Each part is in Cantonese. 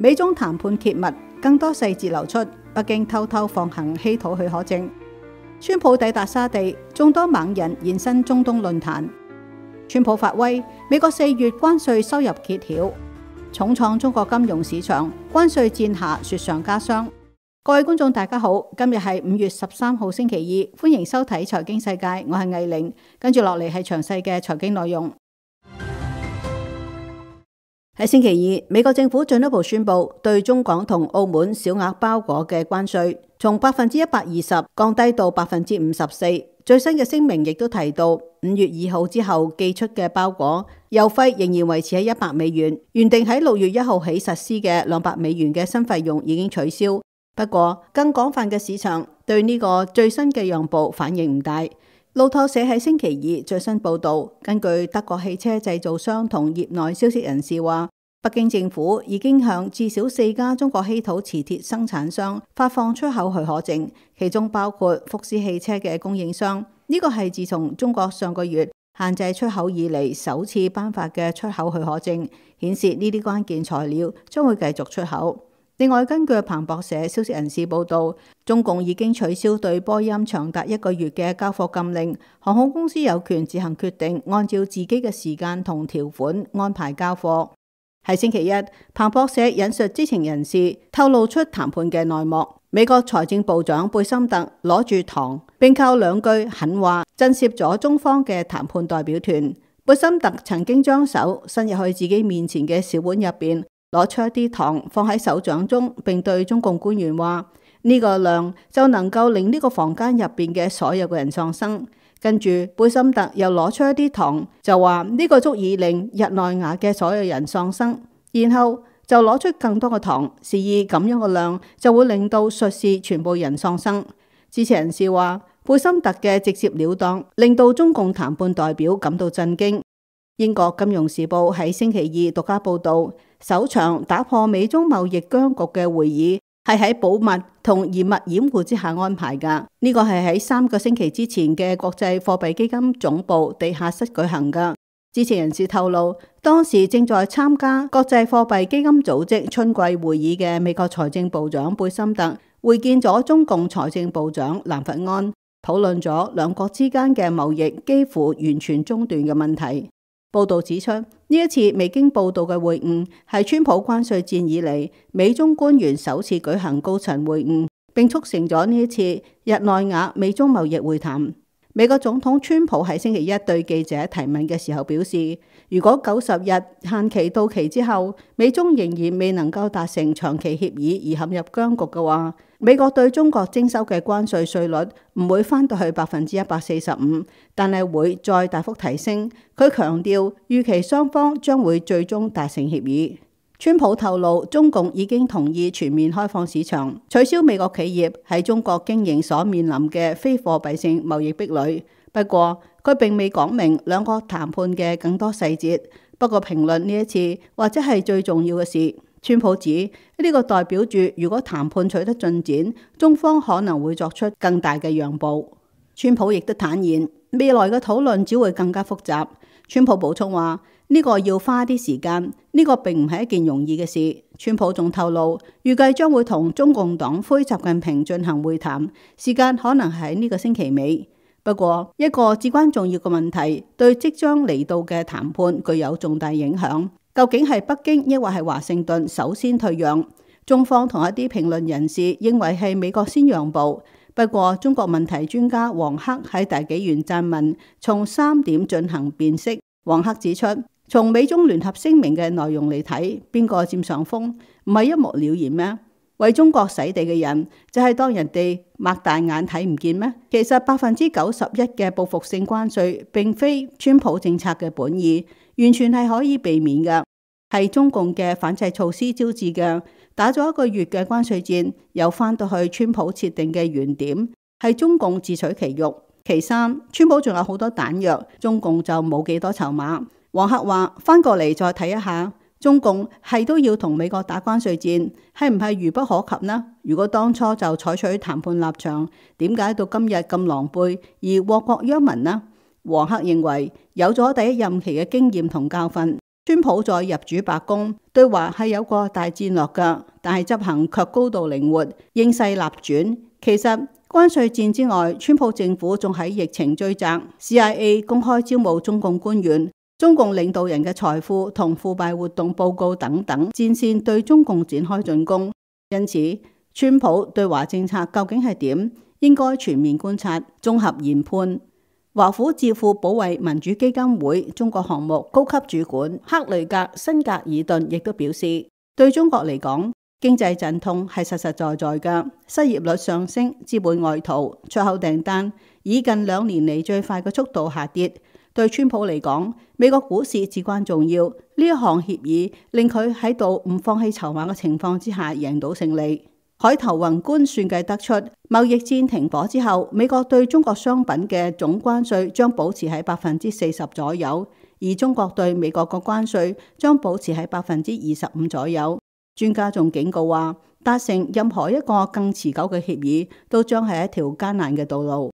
美中談判揭密，更多細節流出，北京偷偷放行稀土許可證。川普抵達沙地，眾多猛人現身中東論壇。川普發威，美國4月關稅收入揭曉，重創中國金融市場，關稅戰下雪上加霜。各位觀眾大家好，今日係5月13號星期二，歡迎收睇財經世界，我係藝玲，跟住落嚟係詳細嘅財經內容。喺星期二，美國政府進一步宣布對中港同澳門小額包裹嘅關稅從120%降低到54%。最新嘅聲明亦都提到，5月2號之後寄出嘅包裹郵費仍然維持喺$100，原定喺6月1號起實施嘅$200嘅新費用已經取消。不過，更廣泛嘅市場對呢個最新嘅讓步反應唔大。路透社喺星期二最新報導，根據德國汽車製造商同業內消息人士話，北京政府已經向至少4家中國稀土磁鐵生產商發放出口許可證，其中包括福斯汽車嘅供應商。呢個係自從中國上個月限制出口以嚟首次頒發嘅出口許可證，顯示呢啲關鍵材料將會繼續出口。另外，根據彭博社消息人士報道，中共已經取消對波音長達1個月嘅交貨禁令，航空公司有權自行決定按照自己嘅時間同條款安排交貨。喺星期一，彭博社引述知情人士透露出談判嘅內幕，美國財政部長貝森特攞住糖，並靠2句狠話震懾咗中方嘅談判代表團。貝森特曾經將手伸入去自己面前嘅小碗入邊，攞出一啲糖放喺手掌中，並對中共官員話：呢個量就能夠令呢個房間入邊嘅所有嘅人喪生。跟住貝森特又攞出一啲糖，就話呢個足以令日內瓦嘅所有人喪生。然後就攞出更多嘅糖，示意咁樣嘅量就會令到術士全部人喪生。知情人士話，貝森特嘅直接了當令到中共談判代表感到震驚。英國金融時報喺星期二獨家報道，首場打破美中貿易僵局嘅會議係喺保密同嚴密掩護之下安排㗎。呢個係喺3個星期之前嘅國際貨幣基金總部地下室舉行㗎。知情人士透露，當時正在參加國際貨幣基金組織春季會議嘅美國財政部長貝森特會見咗中共財政部長蘭佛安，討論咗兩國之間嘅貿易幾乎完全中斷嘅問題。報道指出，呢一次未經報道嘅會晤係川普關稅戰以嚟美中官員首次舉行高層會晤，並促成咗呢一次日內瓦美中貿易會談。美國總統川普喺星期一對記者提問嘅時候表示，如果90日限期到期之後，美中仍然未能夠達成長期協議而陷入僵局嘅話，美國對中國徵收嘅關稅稅率唔會返到去145%，但係會再大幅提升。佢強調，預期雙方將會最終達成協議。川普透露，中共已經同意全面開放市場，取消美國企業喺中國經營所面臨嘅非貨幣性貿易壁壘。不過，佢並未講明兩國談判嘅更多細節。不過，評論呢一次或者係最重要嘅事，川普指呢個代表住，如果談判取得進展，中方可能會作出更大嘅讓步。川普亦都坦言，未來嘅討論只會更加複雜。川普補充話，呢個要花啲時間，呢個並唔係一件容易嘅事。川普仲透露，預計將會同中共黨魁習近平進行會談，時間可能喺呢個星期尾。不過，一個至關重要嘅問題，對即將嚟到嘅談判具有重大影響。究竟係北京抑或係華盛頓首先退讓？中方同一啲評論人士認為係美國先讓步。不過，中國問題專家黃克喺大紀元撰文，從3點進行辨析。黃克指出，從美中聯合聲明嘅內容嚟睇，邊個佔上風，唔係一目了然咩？為中國洗地嘅人，就係當人哋擘大眼睇唔見咩？其實91%嘅報復性關稅，並非川普政策嘅本意，完全係可以避免嘅，係中共嘅反制措施招致嘅。打咗1個月嘅關稅戰，又翻到去川普設定嘅原點，係中共自取其辱。其三，川普仲有好多彈藥，中共就冇幾多籌碼。黃克話，翻過嚟再睇一下，中共係都要同美國打關稅戰，係唔係愚不可及呢？如果當初就採取談判立場，點解到今日咁狼狽而禍國殃民呢？黃克認為有咗第一任期嘅經驗同教訓， 川普在入主白宮對華係有個大戰略㗎，但係執行卻高度靈活，應勢立轉。其實關稅戰之外，川普政府仲喺疫情追責 CIA 公開招募中共官員、中共領導人嘅財富同腐敗活動報告等等戰線對中共展開進攻。因此，川普對華政策究竟係點，應該全面觀察、綜合研判。華府智庫保衛民主基金會中國項目高級主管克雷格辛格爾頓亦都表示，對中國嚟講，經濟陣痛係實實在在嘅，失業率上升，資本外逃，出口訂單以近2年嚟最快嘅速度下跌。對川普嚟講，美國股市至關重要，呢一項協議令佢喺度唔放棄籌碼嘅情況之下贏到勝利。海頭宏觀算計得出，貿易戰停火之後，美國對中國商品嘅總關稅將保持喺40%左右，而中國對美國嘅關稅將保持喺25%左右。專家仲警告話，達成任何一個更持久嘅協議，都將係一條艱難嘅道路。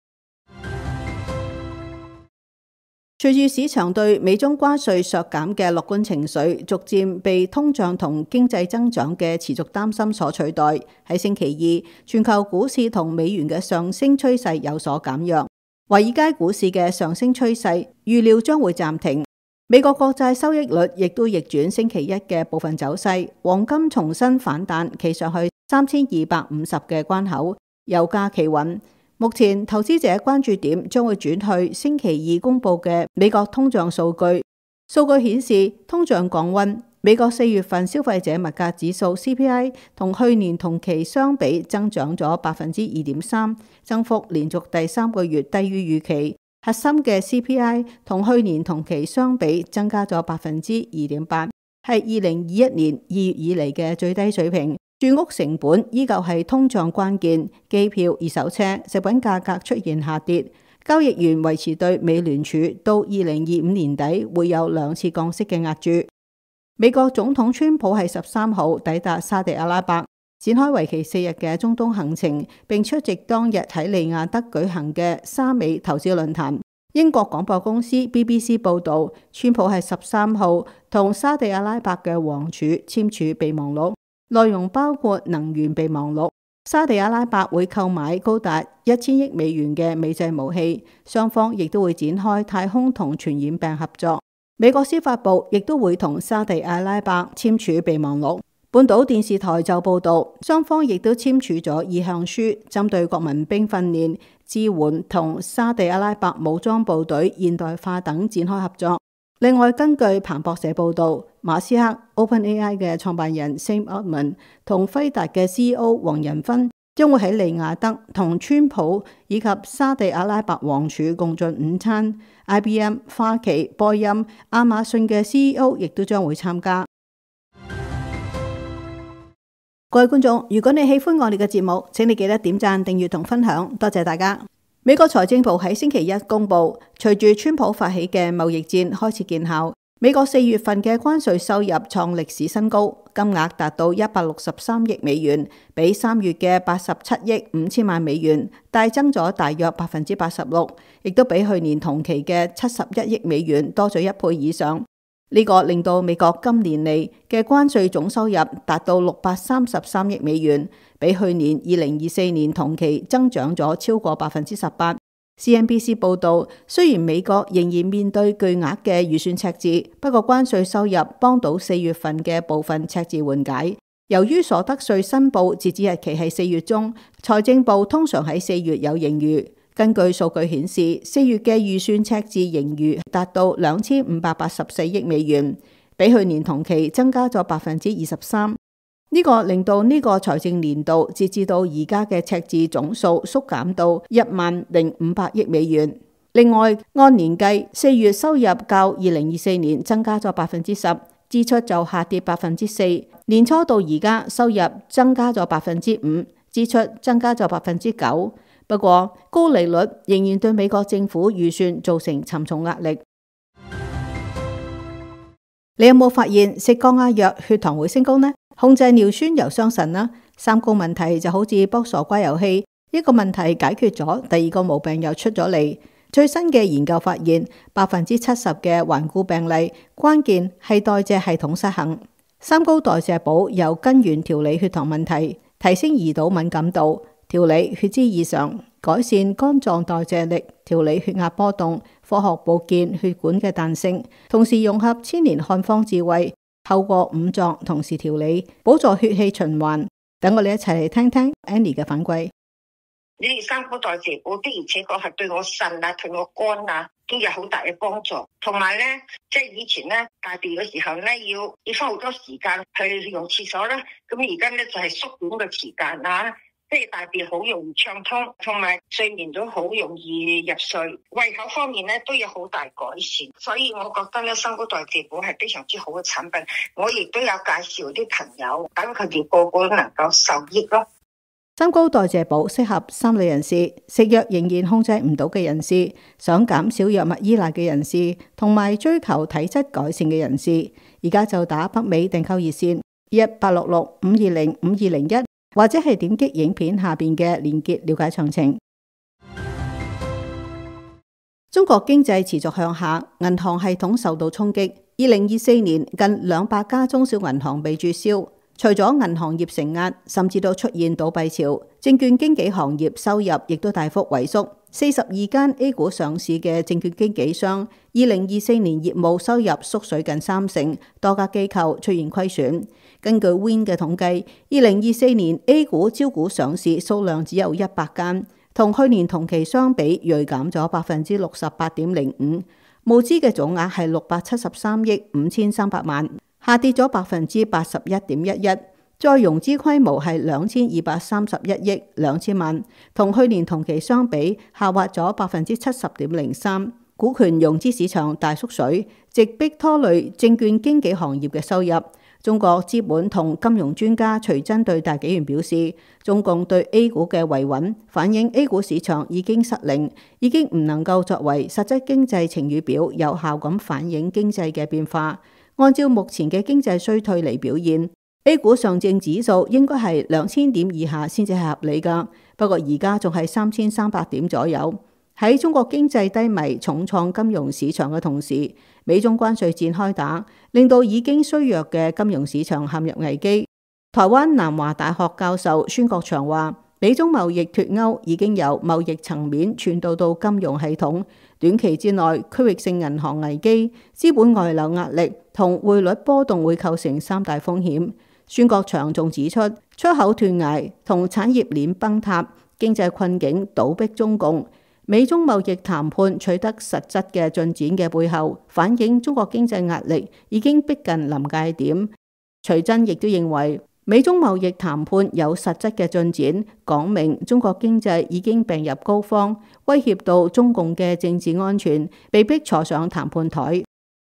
隨住市場對美中關稅削減嘅樂觀情緒逐漸被通脹同經濟增長嘅持續擔心所取代，喺星期二，全球股市同美元嘅上升趨勢有所減弱。華爾街股市嘅上升趨勢預料將會暫停。美國國債收益率亦都逆轉星期一嘅部分走勢，黃金重新反彈企上去3250嘅關口，油價企穩。目前投資者關注點將會轉去星期二公布嘅美國通脹數據。數據顯示通脹降溫，美國4月份消費者物價指數 CPI 同去年同期相比增長咗2.3%，增幅連續第3個月低於預期。核心嘅 CPI 同去年同期相比增加咗2.8%，係2021年2月以嚟嘅最低水平。住屋成本依舊係通脹關鍵，機票、二手車、食品價格出現下跌。交易員維持對美聯儲到2025年底會有2次降息嘅押注。美國總統川普喺13號抵達沙地阿拉伯，展開為期4日嘅中東行程，並出席當日喺利雅得舉行嘅沙美投資論壇。英國廣播公司 BBC 報導，川普喺13號同沙地阿拉伯嘅王儲簽署備忘錄。內容包括能源備忘錄，沙地阿拉伯會購買高達1000億美元嘅美製武器，雙方亦都會展開太空同傳染病合作。美國司法部亦都會同沙地阿拉伯簽署備忘錄。半島電視台就報道，雙方亦都簽署咗意向書，針對國民兵訓練、支援同沙地阿拉伯武裝部隊現代化等展開合作。另外，根據彭博社報導，馬斯克 OpenAI 嘅創辦人 Sam Altman 同輝達嘅 CEO 黃仁勳將會喺利雅得同川普以及沙地阿拉伯王儲共進午餐。IBM、花旗、波音、亞馬遜嘅 CEO 亦都將會參加。各位觀眾，如果你喜歡我哋嘅節目，請你記得點讚、訂閱同分享，多謝大家。美國財政部喺星期一公布，隨住川普發起嘅貿易戰開始見效，美國4月份嘅關稅收入創歷史新高，金額達到163億美元，比3月嘅87億5千萬美元大增咗大約86%，亦都比去年同期嘅71億美元多咗1倍以上。呢個令到美國今年嚟嘅關稅總收入達到633億美元，比去年2024年同期增長咗超過18%。CNBC 報導，雖然美國仍然面對巨額嘅預算赤字，不過關稅收入幫到4月份嘅部分赤字緩解。由於所得稅申報截止日期係4月中，財政部通常喺4月有盈餘。根據數據顯示，4月嘅預算赤字盈餘達到2584億美元，比去年同期增加咗23%。呢個令到呢個財政年度截至到而家嘅赤字總數縮減到10500億美元。另外，按年計，4月收入較2024年增加咗10%，支出就下跌4%。年初到而家，收入增加咗5%，支出增加咗9%。不過，高利率仍然對美國政府預算造成沉重壓力。你有冇發現食降壓藥血糖會升高呢？控制尿酸又傷腎啦。三高問題就好似卜傻瓜遊戲，一個問題解決咗，第二個毛病又出咗嚟。 最新嘅研究發現，70%嘅頑固病例關鍵係代謝系統失衡。三高代謝補有根源調理血糖問題，提升胰島敏感度，調理血脂異常，改善肝臟代謝力，調理血壓波動，科學保健血管嘅彈性，同時融合千年漢方智慧，透過五臟同時調理，補助血氣循環。等我哋一齊嚟聽聽 Annie 嘅反饋。 你哋三高代謝補的而且確係對我腎啊、對我肝啊都有好大嘅幫助。同埋咧，即係以前咧大便嘅時候咧，要花好多時間去用廁所啦。咁而家咧就係縮短嘅時間啦，即係大便好容易暢通，同埋睡眠都好容易入睡。胃口方面咧都有好大改善，所以我覺得咧三高代謝補係非常之好嘅產品。我亦都有介紹啲朋友，等佢哋個個都能夠受益咯。 三高代謝補適合三類人士：食藥仍然控制唔到嘅人士，想減少藥物依賴嘅人士，同埋追求體質改善嘅人士。而家就打北美訂購熱線1866-520-5201，或者係點擊影片下邊嘅連結了解詳情。中國經濟持續向下，銀行系統受到衝擊。2024年近200家中小銀行被註銷。除咗銀行業承壓，甚至都出現倒閉潮，證券經紀行業收入亦都大幅萎縮。42間 A 股上市嘅證券經紀商，2024年業務收入縮水近30%，多家機構出現虧損。根據 Win 嘅統計，2024年 A 股招股上市數量只有100間，同去年同期相比銳減咗68.05%，募資嘅總額係673億5300萬。下跌咗81.11%，再融資規模係2231億2000萬，同去年同期相比下滑咗70.03%。股權融資市場大縮水，直逼拖累證券經紀行業嘅收入。中國資本同金融專家徐崢對大紀元表示，中共對 A 股嘅維穩反映 A 股市場已經失靈，已經唔能夠作為實質經濟晴雨表，有效咁反映經濟嘅變化。按照目前嘅經濟衰退嚟表現， A 股上證指數應該係2000點以下先至係合理㗎。不過而家仲係3300點左右。喺中國經濟低迷、重創金融市場嘅同時，美中關稅戰開打，令到已經衰弱嘅金融市場陷入危機。台灣南華大學教授孫國祥話，美中貿易脫鈎已經由貿易層面傳導到金融系統，短期之內區域性銀行危機、資本外流壓力同匯率波動會構成三大風險。孫國祥仲指出，出口斷崖同產業鏈崩塌、經濟困境倒逼中共。美中貿易談判取得實質嘅進展嘅背後，反映中國經濟壓力已經逼近臨界點。徐崢亦都認為，美中貿易談判有實質嘅進展，講明中國經濟已經病入膏肓，威脅到中共嘅政治安全，被迫坐上談判台。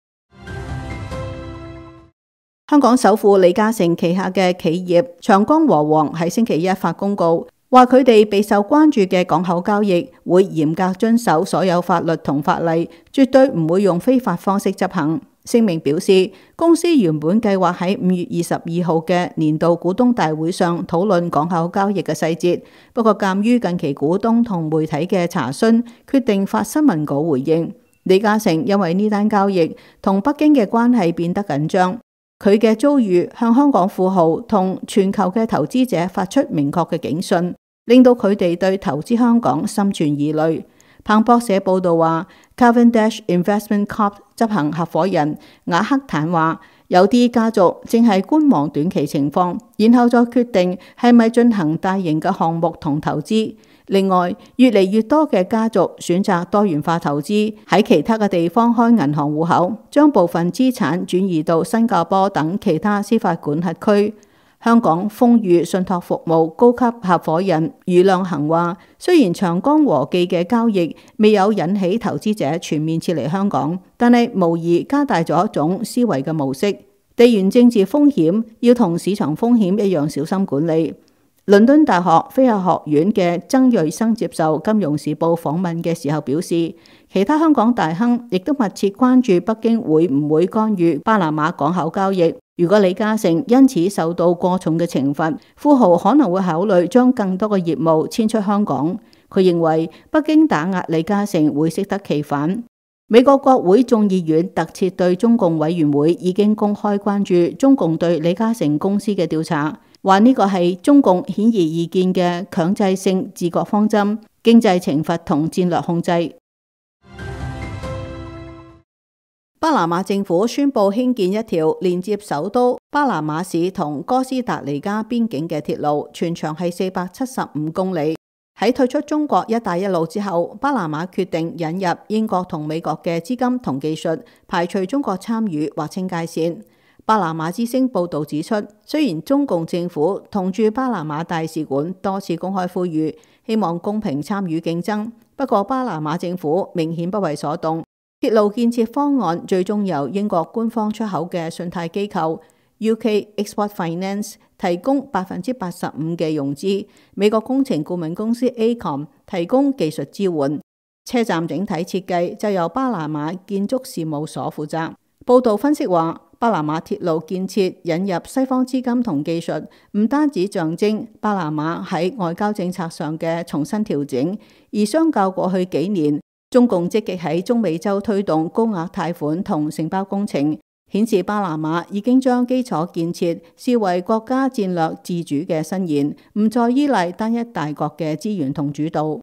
香港首富李嘉誠旗下嘅企業長江和黃喺星期一發公告，話佢哋備受關注嘅港口交易會嚴格遵守所有法律同法例，絕對唔會用非法方式執行。聲明表示，公司原本計劃喺5月22號嘅年度股東大會上討論港口交易嘅細節，不過鑑於近期股東同媒體嘅查詢，決定發新聞稿回應。李嘉誠因為呢單交易同北京嘅關係變得緊張，佢嘅遭遇向香港富豪同全球嘅投資者發出明確嘅警訊，令到佢哋對投資香港心存疑慮。彭博社報道話 ，Cavendish Investment Corp 執行合夥人瓦克坦話，有啲家族正係觀望短期情況，然後再決定係咪進行大型嘅項目同投資。另外，越嚟越多嘅家族選擇多元化投資，喺其他嘅地方開銀行戶口，將部分資產轉移到新加坡等其他司法管轄區。香港豐裕信託服務高級合夥人余亮恒話，雖然長江和記嘅交易未有引起投資者全面撤離香港，但係無疑加大咗一種思維嘅模式。地緣政治風險要同市場風險一樣小心管理。倫敦大學非亞學院嘅曾瑞生接受《金融時報》訪問嘅時候表示，其他香港大亨亦都密切關注北京會唔會干預巴拿馬港口交易。如果李嘉誠因此受到過重嘅懲罰，富豪可能會考慮將更多嘅業務遷出香港。 佢認為北京打壓李嘉誠會適得其反。美國國會眾議院特設對中共委員會已經公開關注中共對李嘉誠公司嘅調查，話呢個係中共顯而易見嘅強制性治國方針、經濟懲罰同戰略控制。巴拿馬政府宣布興建一條連接首都巴拿馬市同哥斯達黎加邊境嘅鐵路，全長係475公里。喺退出中國一帶一路之後，巴拿馬決定引入英國同美國嘅資金同技術，排除中國參與，劃清界線。巴拿馬之聲報導指出，雖然中共政府同駐巴拿馬大使館多次公開呼籲，希望公平參與競爭，不過巴拿馬政府明顯不為所動。鐵路建設方案最終由英國官方出口嘅信貸機構 UK Export Finance 提供85%嘅融資，美國工程顧問公司 AECOM 提供技術支援，車站整體設計就由巴拿馬建築事務所負責。報道分析話，巴拿馬鐵路建設引入西方資金同技術，唔單止象徵巴拿馬喺外交政策上嘅重新調整，而相較過去幾年，中共積極喺中美洲推動高額貸款同承包工程，顯示巴拿馬已經將基礎建設視為國家戰略自主嘅伸延，唔再依賴單一大國嘅資源同主導。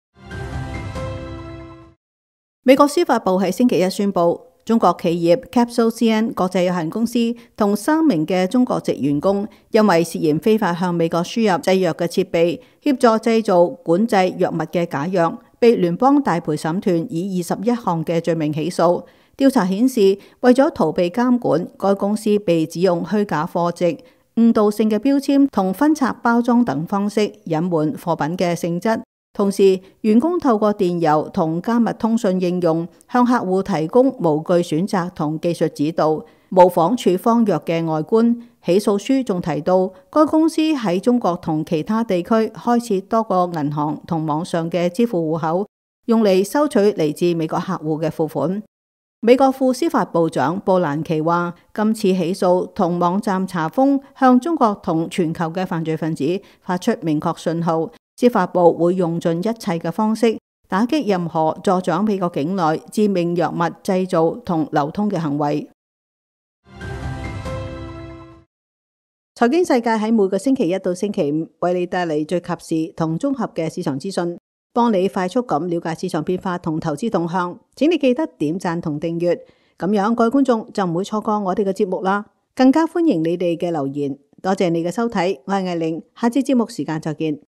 美國司法部喺星期一宣布，中國企業 CapsoCN 國際有限公司同3名嘅中國籍員工，因為涉嫌非法向美國輸入製藥嘅設備，協助製造管制藥物嘅假藥，被聯邦大陪審團以21項嘅罪名起訴。調查顯示，為咗逃避監管，該公司被指用虛假貨值、誤導性嘅標籤同分拆包裝等方式隱瞞貨品嘅性質。同時，員工透過電郵同加密通訊應用向客戶提供無懼選擇同技術指導，模仿處方藥嘅外觀。起訴書仲提到，該公司喺中國同其他地區開設多個銀行同網上嘅支付戶口，用嚟收取嚟自美國客戶嘅付款。美國副司法部長布蘭奇話，今次起訴同網站查封向中國同全球嘅犯罪分子發出明確信號，司法部會用盡一切嘅方式打擊任何助長美國境內致命藥物製造同流通嘅行為。財經世界喺每個星期一到星期五為你帶嚟最及時同綜合嘅市場資訊，幫你快速咁了解市場變化同投資動向。請你記得點讚同訂閱，咁樣各位觀眾就唔會錯過我哋嘅節目啦。更加歡迎你哋嘅留言。多謝你嘅收睇，我係艾玲，下次節目時間再見。